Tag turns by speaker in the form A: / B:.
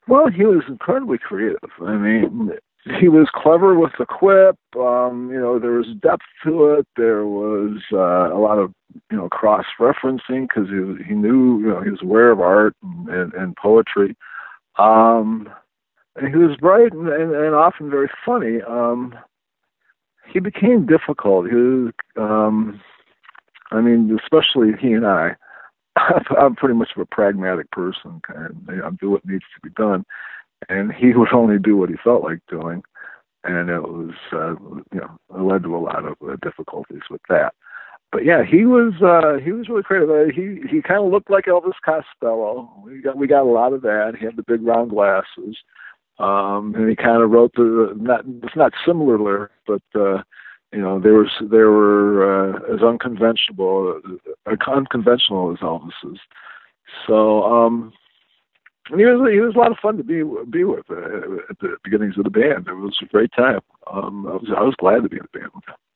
A: Well, he was incredibly creative. I mean, he was clever with the quip. There was depth to it. There was a lot of cross-referencing because he knew, he was aware of art and poetry. Um, and he was bright and often very funny. He became difficult. He was, especially he and I. I'm pretty much of a pragmatic person. I do what needs to be done, and he would only do what he felt like doing, and it was, it led to a lot of difficulties with that. But yeah, he was really creative. He kind of looked like Elvis Costello. We got a lot of that. He had the big round glasses, and he kind of wrote it's not similar lyrics, but they were as unconventional as Elvis's. So he was a lot of fun to be with at the beginnings of the band. It was a great time. I was glad to be in the band with him.